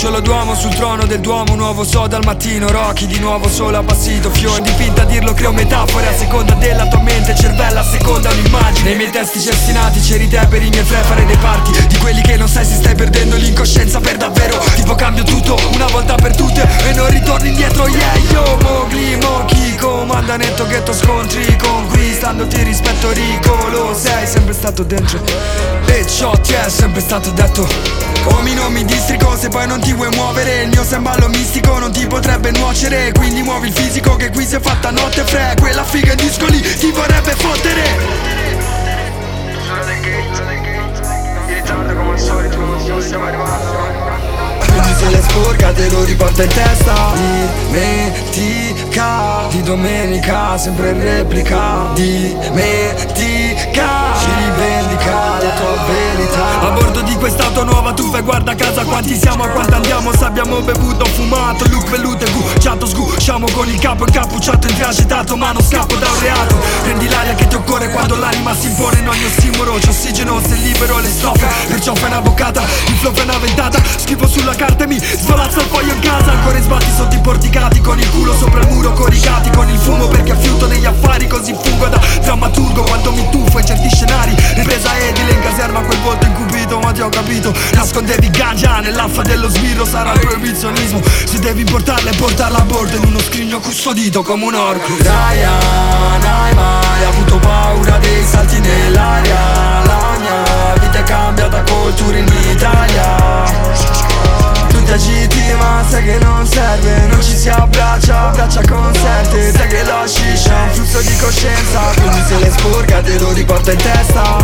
Cucciolo d'uomo sul trono del Duomo, nuovo sodo al mattino, Rocky di nuovo solo appassito, fiore di finta a dirlo creo metafore a seconda della tua mente, cervello a seconda un'immagine. Nei miei testi cestinati c'eri te per i miei fre, fare dei parti di quelli che non sai se stai perdendo l'incoscienza per davvero. Tipo cambio tutto una volta per tutte e non ritorni indietro, yeah. Yo Mowgli, Monkey, comandanetto ghetto scontri, conquistandoti rispetto Rico. Lo sei sempre stato dentro e ciò ti è sempre stato detto. Come non mi districo se poi non ti vuoi muovere. Il mio semballo mistico non ti potrebbe nuocere, quindi muovi il fisico che qui si è fatta notte fre. Quella figa in disco lì ti vorrebbe fottere. In ritardo come al solito, stiamo arrivando. Quindi se le sporca te lo riporta in testa. Dimentica di domenica, sempre in replica. Dimentica, ci rivendica la tua verità. A bordo di quest'auto nuova tu fai guarda a casa quanti siamo, a quanto andiamo, se abbiamo bevuto, fumato, look velluto e gucciato, sgusciamo con il capo incappucciato, intragitato, ma non scappo da un reato. Prendi l'aria che ti occorre quando l'anima si impone in ogni ossimoro, c'è ossigeno se libero le strofe, perciò fai una boccata, il flow fai una ventata, scrivo sulla carta e mi svolazzo il foglio in casa. Ancora in sbatti sotto i porticati, con il culo sopra il muro, coricati con il fumo perché affiuto negli affari, così fungo da drammaturgo quando mi tuffo in certi scenari. Ripresa edile in caserma, quel volto incupito, ma ti ho capito. Nascondevi ganja nell'affa dello sbirro, sarà il proibizionismo. Se devi portarla e portarla a bordo in uno scrigno custodito come un orco. Ryan, hai mai avuto paura dei salti nell'aria? La mia vita è cambiata col tour in Italia. Tu ti agiti ma sai che non serve, non ci si abbraccia, abbraccia consente. Sai che la sciscia è un flusso di coscienza, quindi se le sporca te lo riporta in testa.